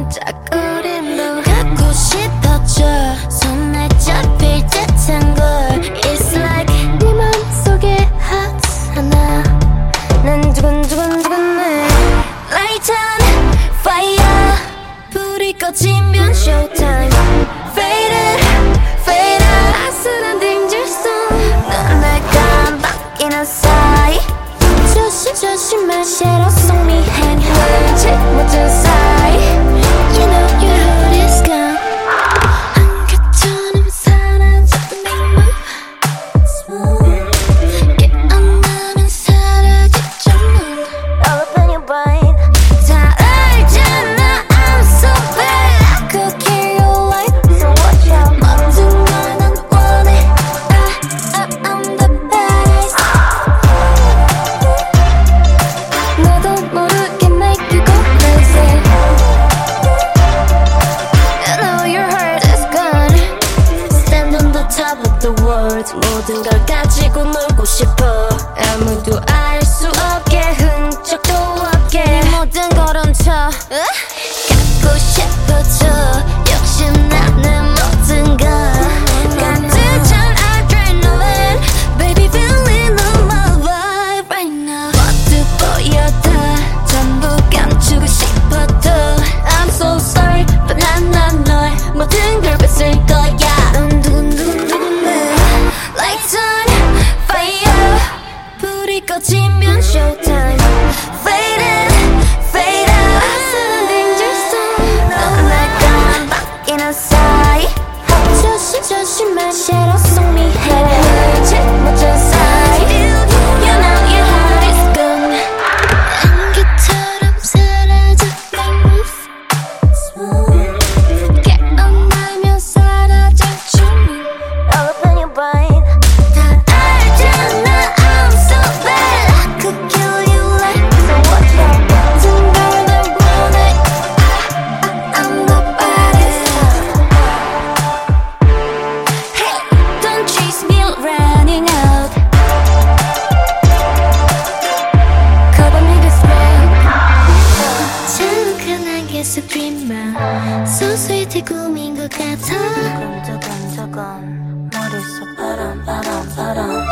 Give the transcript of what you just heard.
자꾸 우린 너 갖고 싶어져 손에 잡힐 듯한 걸 It's like 네 맘속에 hot 하나 난 두근두근두근해 Light on fire 불이 꺼지면 showtime Fade it, fade out 아슬한 danger zone 넌 내가 바뀌는 사이 조심조심해 Shadow 속 미행 흐르지 모든 사이 You know your heart is gone 안개처럼 사라져 내 맘 깨어나면 사라지죠 넌 All up in your brain 다 알잖아 I'm so bad I could kill your life So watch out 모든 걸 난 원해 I'm the baddest 너도 모르게 make you go crazy You know your heart is gone Stand on the top of the world 모든 걸 가지고 놀고 싶어 아무도 알 수 없게 흔적도 없게 네 모든 걸 훔쳐 갖고 싶어져 욕심나는 모든 걸 가득한 adrenaline Baby feeling on my vibe right now 모두 보여다 전부 감추고 싶어도 I'm so sorry but 난 널 모든 걸 뺏을 거야 넌 두근두근두근해 Lights on fire 불이 꺼지면 showtime Fade in, fade out 아슬한 danger zone 넌 내가 바뀌는 사이 조심조심해 Shadow 속 미행 흐르지 모든 사이 You know your heart is gone 안개처럼 사라져 내 맘 깨어나면 사라질 줄 All up in your brain 다 알잖아 I'm so bad I could kill you like So watch out 모든 걸 날 원해 I'm the baddest Hey don't chase me running out Cover me with rain 자욱한 안개 속 dreamer So sweet 꿈인 것 같아 두근두근두근 머릿속 바람